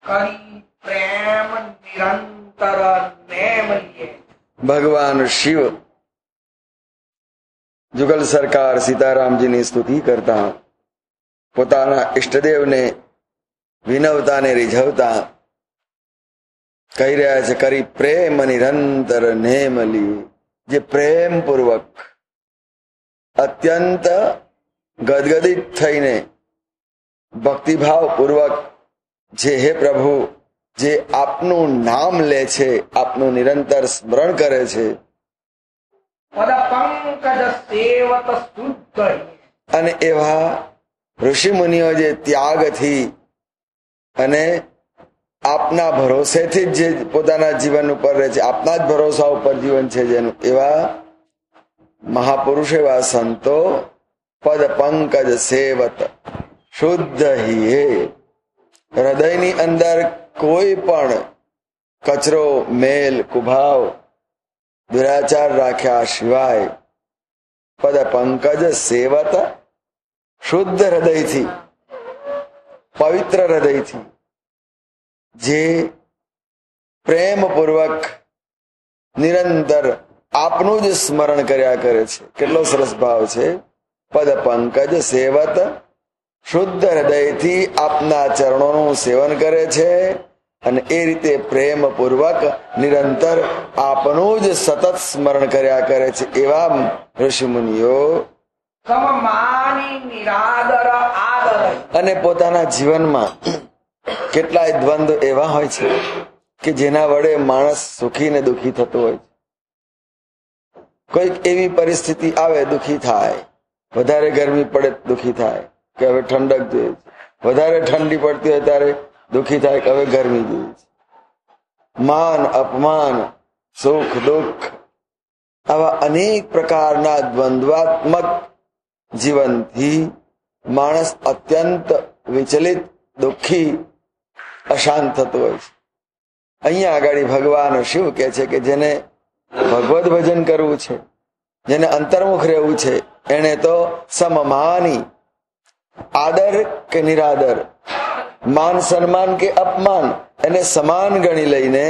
प्रेम निरंतर नेमलिए। भगवान शिव जुगल सरकार सीतारामजीની સ્તુતિ કરતા પોતાના ઈષ્ટદેવને વિનવતાને રીઝવતા કહી રહ્યા છે, કરી પ્રેમ નિરંતર નેમલી, જે પ્રેમ પૂર્વક અત્યંત ગદગદિત થઈને ભક્તિભાવ પૂર્વક જે હે પ્રભુ જે આપનું નામ લે છે, આપનું નિરંતર સ્મરણ કરે છે, પદ પંકજ સેવત શુદ્ધ, અને એવા ઋષિ મુનિઓ જે ત્યાગથી અને આપના ભરોસેથી જ જે પોતાના જીવન ઉપર રહે છે, આપના જ ભરોસા ઉપર જીવન છે જેનું, એવા મહાપુરુષ, એવા સંતો પદ પંકજ સેવત શુદ્ધ હે, હૃદયની અંદર કોઈ પણ કચરો, મેલ, કુભાવ, દુરાચાર રાખ્યા સિવાય પદ પંકજ સેવત શુદ્ધ હૃદયથી, પવિત્ર હૃદયથી જે પ્રેમ પૂર્વક નિરંતર આપનું જ સ્મરણ કર્યા કરે છે. કેટલો સરસ ભાવ છે. પદ પંકજ સેવત, શુદ્ધ હૃદયથી આપના ચરણોનું સેવન કરે છે અને એ રીતે પ્રેમ પૂર્વક નિરંતર આપનું જ સતત સ્મરણ કર્યા કરે છે. એવા ઋષિ મુનિઓ સમમાની નિરાદર આદર, અને પોતાના જીવનમાં કેટલાય દ્વંદ્વ એવા હોય છે કે જેના વડે માણસ સુખી ને દુઃખી થતો હોય છે. કોઈક એવી પરિસ્થિતિ આવે દુઃખી થાય, વધારે ગરમી પડે દુઃખી થાય કે હવે ઠંડક જોઈએ છે, વધારે ઠંડી પડતી હોય ત્યારે દુઃખી થાય કે હવે ગરમી જોઈએ છે. માન અપમાન, સુખ દુઃખ, આવા અનેક પ્રકારના દ્વંદ્વાત્મક જીવનથી માણસ અત્યંત વિચલિત, દુઃખી, અશાંત થતો હોય છે. અહીંયા આગળ ભગવાન શિવ કહે છે કે જેને ભગવદ ભજન કરવું છે, જેને અંતર્મુખ રહેવું છે, એને તો સમમાની, આદર કે નિરાદર, માન સન્માન કે અપમાન, એને સમાન ગણી લઈને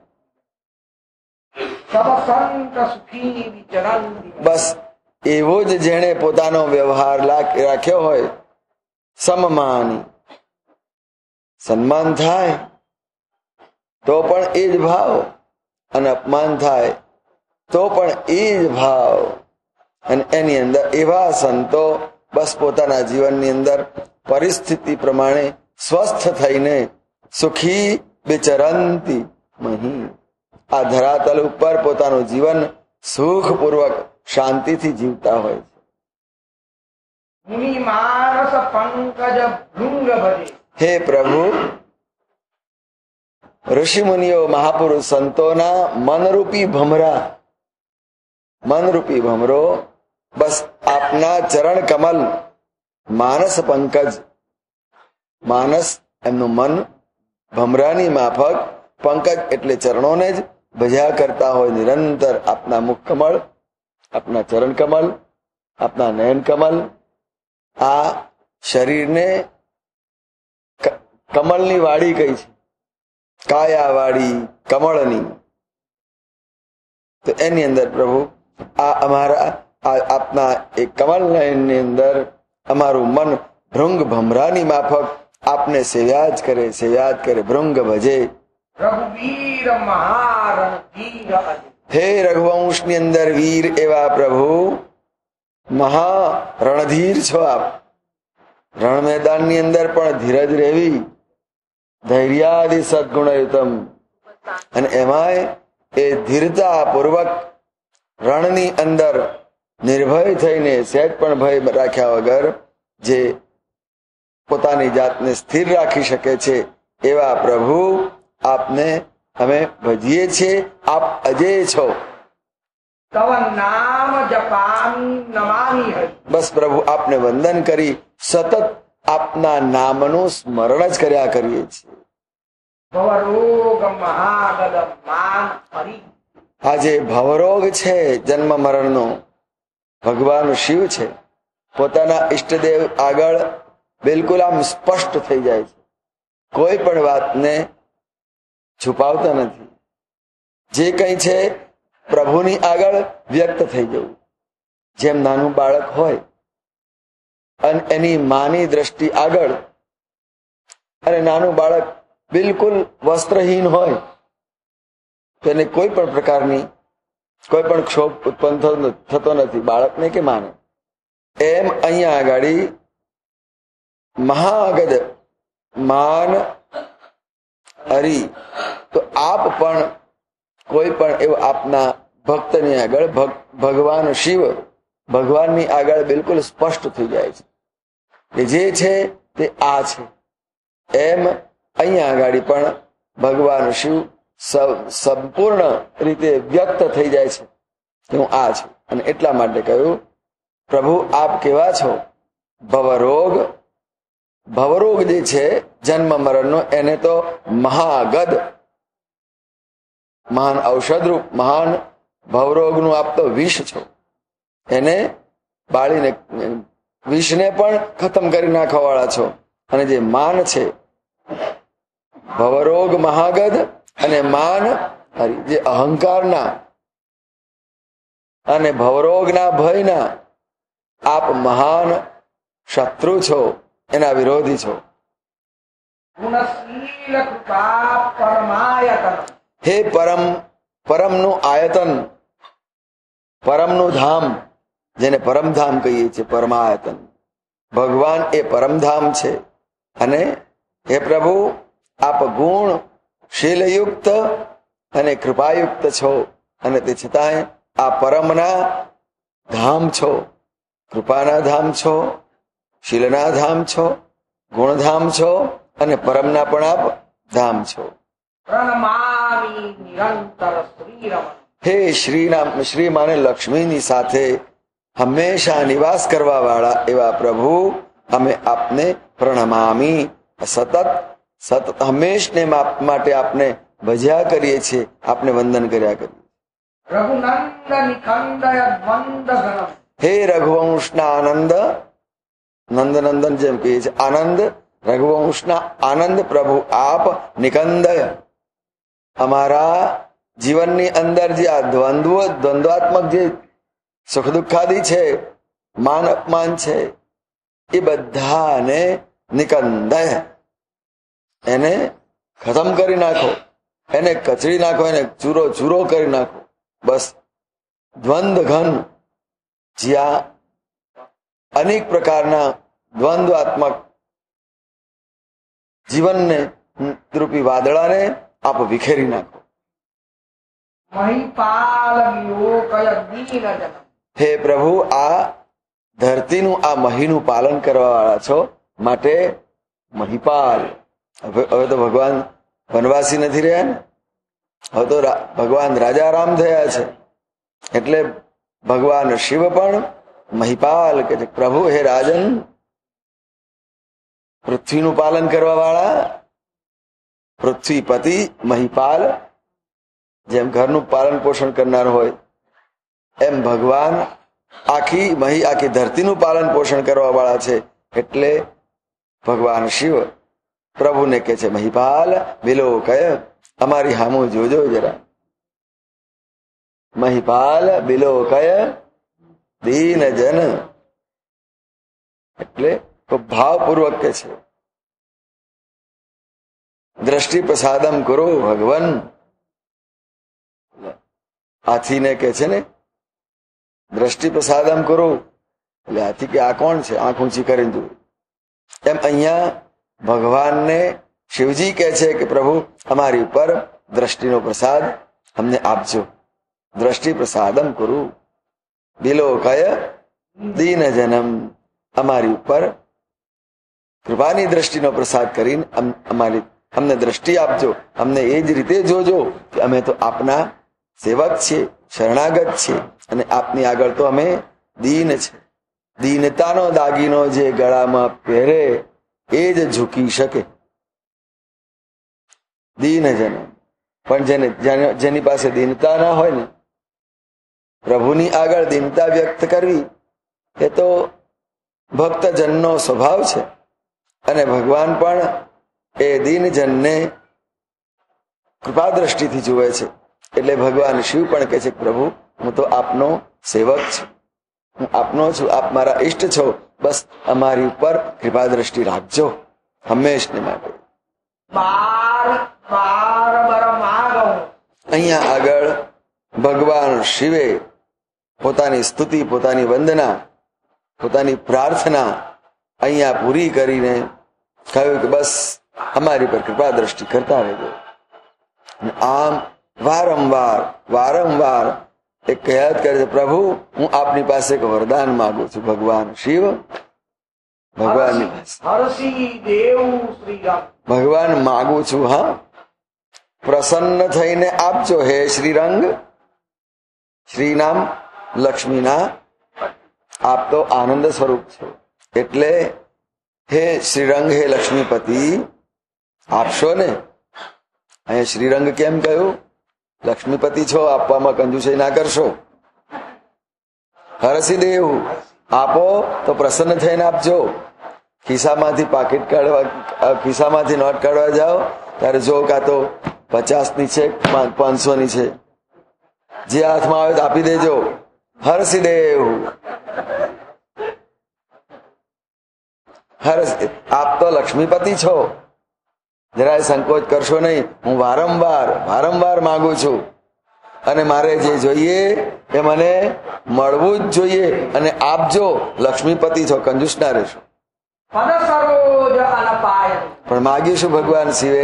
સબ સંત સુખી વિચરંતિ, બસ એવો જ જેણે પોતાનો વ્યવહાર રાખ્યો હોય, સમમાની, સન્માન થાય તો પણ એ જ ભાવ, અને અપમાન થાય તો પણ એ જ ભાવ, અને એની અંદર એવા સંતો બસ પોતાના જીવનની અંદર પરિસ્થિતિ પ્રમાણે સ્વસ્થ થઈને સુખી વિચરંતી મહી, આ ધરાતલ ઉપર પોતાનું જીવન સુખપૂર્વક શાંતિથી જીવતા હોય છે. મુનિ માનસ પંકજ ભૃંગ ભજે, હે પ્રભુ, ઋષિ મુનિઓ, મહાપુરુષ સંતોના મનરૂપી ભમરા, મનરૂપી ભમરો બસ આપના ચરણ કમલ, માનસ પંકજ, માનસ એમનું મન ભમરાની માફક, પંકજ એટલે ચરણોને જ ભજ્યા કરતા હોય નિરંતર. આપના મુખ કમળ, આપના ચરણ કમલ, આપના નયન કમલ, આ શરીરને કમલની વાડી કઈ છે, કાયા વાડી કમળની, તો એની અંદર પ્રભુ આ અમારા આપના એક કમલ નયનની અંદર અમારું મન ભૃંગ ભમરાની માફક આપને સેવ્યા જ કરે, સેવ્યા જ કરે, ભૃંગ ભજે. રઘુવીર મહારણધીર અજય, હે રઘુવંશની અંદર વીર એવા પ્રભુ, મહા રણધીર છો આપ. રણ મેદાનની અંદર પણ ધીરજ રહેવી, ધૈર્યાદિ સદગુણયુતમ, અને એમાંય એ ધીરતા પૂર્વક રણની અંદર નિર્ભય થઈને સહેજ પણ ભય રાખ્યા વગર જે પોતાની જાતને સ્થિર રાખી શકે છે, એવા પ્રભુ આપને અમે ભજીએ છીએ. આપ અજેય છો. તવ નામ જપામી નમામી હરિ, બસ પ્રભુ આપને વંદન કરી સતત આપના નામનું સ્મરણ જ કર્યા કરીએ છીએ. ભવરોગ મહાગદ માન હરિ, આજે ભવરોગ છે જન્મ મરણનો, ભગવાન શિવ છે, પોતાના ઈષ્ટદેવ આગળ બિલકુલ આમ સ્પષ્ટ થઈ જાય છે. કોઈ પણ વાતને છુપાવતા નથી. જે કંઈ છે પ્રભુની આગળ વ્યક્ત થઈ જવું. જેમ નાનું બાળક હોય અને એની માની દ્રષ્ટિ આગળ, અને નાનું બાળક બિલકુલ વસ્ત્રહીન હોય તો એને કોઈ પણ પ્રકારની કોઈ પણ ક્ષોભ ઉત્પન્ન થતો નથી, બાળકને કે માને. એમ અહીંયા આગળ મહાગદ માન હરી, તો આપ પણ કોઈ પણ એવું આપના ભક્તની આગળ ભગવાન શિવ, ભગવાનની આગળ બિલકુલ સ્પષ્ટ થઈ જાય છે કે જે છે તે આ છે. એમ અહીંયા આગળ પણ ભગવાન શિવ સંપૂર્ણ રીતે વ્યક્ત થઈ જાય છે કે હું આ છું. અને એટલા માટે કહ્યું, પ્રભુ આપ કેવા છો? ભવરોગ જે છે જન્મ મરણનો, એને તો મહાગદ, મહાન ઔષધરૂપ, મહાન ભવરોગનું આપ તો વિષ છો. એને બાળીને વિષને પણ ખતમ કરી નાખવા વાળા છો. અને જે માન છે, ભવરોગ મહાગદ અને માન હરી, જે અહંકારના અને ભવરોગના ભયના આપ મહાન શત્રુ છો, એના વિરોધી છો. ગુણશીલ કૃપા પરમાયતન, હે પરમનું આયતન, પરમનું ધામ, જેને પરમધામ કહીએ છીએ, પરમાયતન. ભગવાન એ પરમધામ છે. અને હે પ્રભુ આપ ગુણ શીલયુક્ત અને કૃપાયુક્ત છો, અને તે છતાંય આ પરમના ધામ છો, કૃપાના ધામ છો, શીલના ધામ છો, ગુણધામ છો, અને પરમના પણ આપ ધામ છો. પ્રણમામી નિરંતર શ્રીરમણ, હે શ્રી માને લક્ષ્મીની સાથે હંમેશા નિવાસ કરવા વાળા એવા પ્રભુ, અમે આપને પ્રણમામી, સતત હંમેશને માટે આપને ભજ્યા કરીએ છીએ, આપને વંદન કર્યા કરીએ. રઘુનંદ નિકંદય દ્વંદ ગણમ, હે રઘુવંશના આનંદ, નંદનંદન જેમ કહીએ છીએ, આનંદ, રઘુવંશના આનંદ પ્રભુ આપ નિકંદય, અમારા જીવનની અંદર જે આ દ્વંદ્વાત્મક જે સુખ દુઃખાદી છે, માન અપમાન છે, એ બધાને નિકંદય, એને ખતમ કરી નાખો, એને કચડી નાખો, એને ચૂરો ચૂરો કરી નાખો. બસ દ્વંદ ઘન, જ્યાં અનેક પ્રકારના દ્વંદ્વાત્મક જીવનને રૂપી વાદળાને આપ વિખેરી નાખો. મહિપાલ વિલોકય દીનજન, હે પ્રભુ આ ધરતીનું આ મહીનું પાલન કરવા વાળા છો, માટે મહિપાલ. હવે તો ભગવાન વનવાસી નથી રહ્યા ને, હવે તો ભગવાન રાજારામ થયા છે. એટલે ભગવાન શિવ પણ મહિપાલ કે છે. પ્રભુ હે રાજન, પૃથ્વીનું પાલન કરવા વાળા, પૃથ્વીપતિ મહિપાલ, જેમ ઘરનું પાલન પોષણ કરનાર હોય એમ ભગવાન આખી ધરતીનું પાલન પોષણ કરવા વાળા છે. એટલે ભગવાન શિવ પ્રભુને કે છે મહિપાલ વિલોકય, અમારી હામું જોજો જરા. મહિપાલ વિલોકય દીન જન, એટલે ભાવપૂર્વક કે છે. દ્રષ્ટિ પ્રસાદમ કરો ભગવાન, હાથીને કે છે ને દ્રષ્ટિ પ્રસાદમ કરો, એટલે હાથી કે આ કોણ છે, આંખ ઊંચી કરીને જોયું. એમ અહીંયા ભગવાનને શિવજી કહે છે કે પ્રભુ અમારી ઉપર દ્રષ્ટિનો પ્રસાદ અમને આપજો. દ્રષ્ટિ પ્રસાદમ કરું વિલોકય દીન જનમ, અમારી ઉપર કૃપાની દ્રષ્ટિનો પ્રસાદ કરીને અમને દ્રષ્ટિ આપજો, અમને એ જ રીતે જોજો કે અમે તો આપના સેવક છીએ, શરણાગત છીએ, અને આપની આગળ તો અમે દીન છે. દીનતાનો દાગીનો જે ગળામાં પહેરે એ જ ઝૂકી શકે. દીનજન, પણ જેની પાસે દીનતા ના હોય ને, પ્રભુની આગળ દીનતા વ્યક્ત કરવી એ તો ભક્તજનનો સ્વભાવ છે. અને ભગવાન પણ એ દીનજનને કૃપા દ્રષ્ટિથી જુએ છે. એટલે ભગવાન શિવ પણ કહે છે, પ્રભુ હું તો આપનો સેવક છું, હું આપનો છું, આપ મારા ઈષ્ટ છો, બસ અમારી ઉપર કૃપા દ્રષ્ટિ રાખજો હંમેશને માટે. અહીંયા આગળ ભગવાન શિવે પોતાની સ્તુતિ, પોતાની વંદના, પોતાની પ્રાર્થના અહીંયા પૂરી કરીને કહ્યું કે બસ અમારી પર કૃપા દ્રષ્ટિ કરતા રહેજો. આમ વારંવાર એક કહેવત કરે છે, પ્રભુ હું આપની પાસે એક વરદાન માંગુ છું. ભગવાન શિવ ભગવાનની ભગવાન માંગુ છું, હા પ્રસન્ન થઈને આપજો હે શ્રીરંગ. શ્રી નામ લક્ષ્મીના આપ તો આનંદ સ્વરૂપ છો, એટલે હે શ્રીરંગ, હે લક્ષ્મીપતિ આપશો ને. અહીંયા શ્રીરંગ કેમ કહ્યું? લક્ષ્મીપતિ છો, આપવામાં કંજૂસાઈ ના કરશો. હરસી દેવ આપો તો પ્રસન્ન થઈને આપજો. ખિસ્સામાંથી પાકીટ કાઢવા, ખિસ્સામાંથી નોટ કાઢવા જાઓ ત્યારે જો કાં તો 50ની છે, 500ની છે, જે હાથમાં આવે તો આપી દેજો. હરસી દેવ આપ તો લક્ષ્મીપતિ છો, જરાય સંકોચ કરશો નહીં. હું વારંવાર માંગુ છું અને મારે જે જોઈએ એ મને મળવું જ જોઈએ અને આપજો. લક્ષ્મીપતિ છો, કંજૂસ ના રહેશો. પણ માગીશું ભગવાન શિવે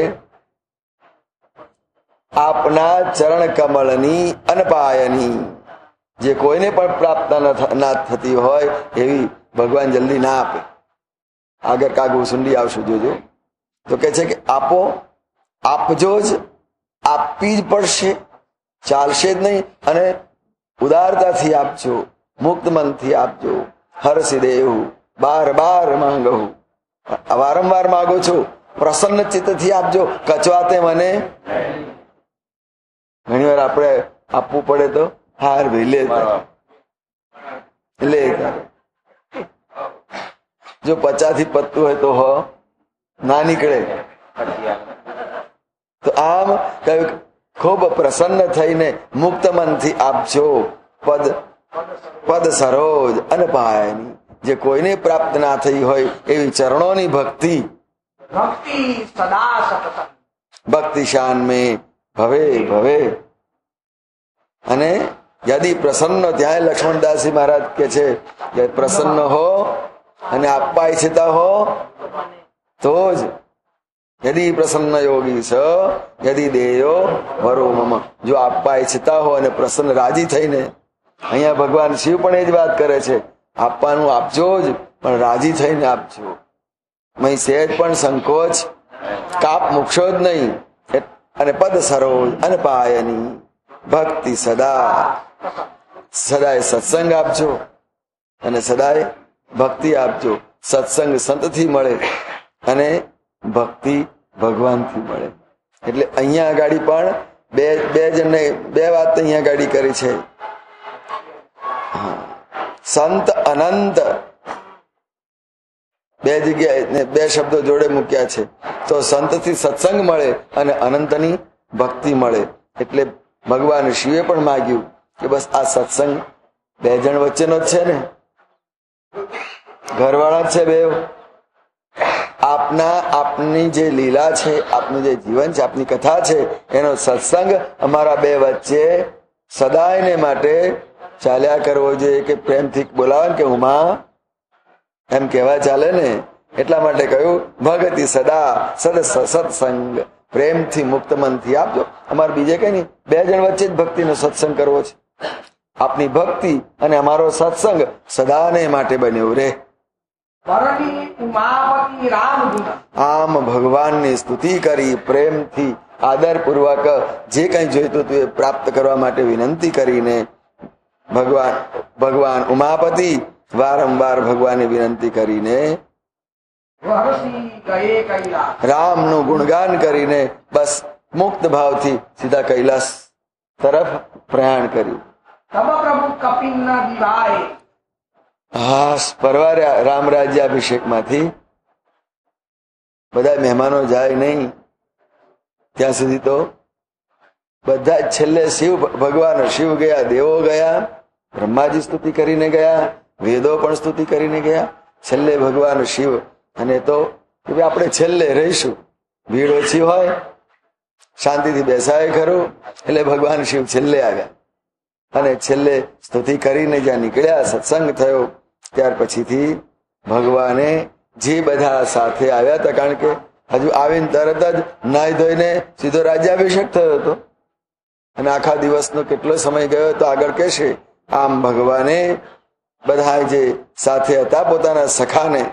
આપના ચરણ કમળની અનપાયની, જે કોઈને પણ પ્રાપ્ત ના થતી હોય એવી ભગવાન જલ્દી ના આપે. આગળ કાગુ સુંડી આવશું જોજો. તો કે છે કે આપો, આપજો જ, આપવી જ પડશે, ચાલશે જ નહીં. અને ઉદારતાથી આપજો, મુક્ત મનથી આપજો. હરસી દેવ બાર માંગું, વારંવાર માંગુ છું. પ્રસન્ન ચિત્તથી આપજો, કચવાતે મને. ઘણી વાર આપણે આપવું પડે તો હાર ભાઈ લે જો 50 થી પતતું હોય તો ના નીકળે. તો આમ કહ્યું ખૂબ પ્રસન્ન થઈને મુક્ત મનથી આપજો. પદ સરોજ અનપાયની, જે કોઈને પ્રાપ્ત ના થઈ હોય એવી ચરણોની ભક્તિ. ભક્તિ શાન में ભવે. અને યદિ પ્રસન્ન, ત્યાં લક્ષ્મણદાસજી મહારાજ કે છે કે પ્રસન્ન હો અને આપવા ઈચ્છતા હો તો જ. યદિ પ્રસન્ન યોગી સ યદિ દેયો વરો મમ. જો આપવા ઈચ્છતા હો અને પ્રસન્ન રાજી થઈને, અહીંયા ભગવાન શિવ પણ એ જ વાત કરે છે, આપવાનું આપજો જ, પણ રાજી થઈને આપજો. મહી સહેજ પણ સંકોચ કાપ મૂકશો જ નહીં. અને પદ સરોજ અનપાયની ભક્તિ સદાય સત્સંગ આપજો અને સદાય ભક્તિ આપજો. સત્સંગ સંતથી મળે અને ભક્તિ ભગવાનથી મળે. એટલે અહીંયા આગાડી પણ બે જણને બે વાત અહીંયા આગાડી કરી છે. સંત અનંત બે જગ્યાએ બે શબ્દો જોડે મૂક્યા છે. તો સંતથી સત્સંગ મળે અને અનંતની ભક્તિ મળે. એટલે ભગવાન શિવે પણ માગ્યું કે બસ આ સત્સંગ બે જણ વચ્ચેનો જ છે ને, ઘરવાળા છે બે. આપની જે લીલા છે, આપનું જે જીવન છે, આપની કથા છે, એનો સત્સંગ અમારા બે વચ્ચે સદાયને માટે ચાલ્યા કરવો જોઈએ. કે પ્રેમથી બોલાવે કે ઉમા એમ કહેવા ચાલે ને, એટલા માટે કહ્યું ભગતિ સદા સત્સંગ, પ્રેમથી મુક્ત મનથી આપજો. અમારે બીજે કઈ નહીં, બે જણ વચ્ચે જ ભક્તિનો સત્સંગ કરવો છે. આપની ભક્તિ અને અમારો સત્સંગ સદાને માટે બન્યો રે. આમ ભગવાનની સ્તુતિ કરી, પ્રેમથી આદરપૂર્વક જે કઈ જોઈતું હતું એ પ્રાપ્ત કરવા માટે વિનંતી કરીને ભગવાન ઉમાપતિ વારંવાર ભગવાનની વિનંતી કરીને રામનું ગુણગાન કરીને બસ મુક્ત ભાવથી સીધા કૈલાસ તરફ પ્રયાણ કર્યું. પરવાર્યા રામ રાજ્યાભિષેક માંથી. બધા મહેમાનો જાય નહીં ત્યાં સુધી તો બધા જ છેલ્લે શિવ ભગવાન શિવ ગયા, દેવો ગયા, બ્રહ્માજી સ્તુતિ કરીને ગયા, વેદો પણ સ્તુતિ કરીને ગયા, છેલ્લે ભગવાન શિવ. અને તો કે ભાઈ આપણે છેલ્લે રહીશું, ભીડ ઓછી હોય, શાંતિથી બેસાય ખરું, એટલે ભગવાન શિવ છેલ્લે આવ્યા. અને છેલ્લે સ્તુતિ કરીને જ્યાં નીકળ્યા, સત્સંગ થયો, ત્યાર પછીથી ભગવાને જે બધા સાથે આવ્યા હતા, કારણ કે હજુ આવીને તરત જ નાહી ધોઈને સીધો રાજ્યાભિષેક થયો હતો અને આખા દિવસનો કેટલો સમય ગયો તો આગળ કહેશે. આમ ભગવાને બધા જે સાથે હતા પોતાના સખાને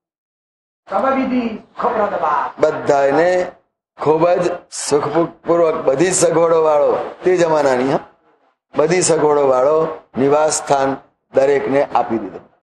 બધાને ખૂબ જ સુખપૂર્વક બધી સગવડો વાળો, તે જમાનાની બધી સગવડો વાળો નિવાસ સ્થાન દરેકને આપી દીધો.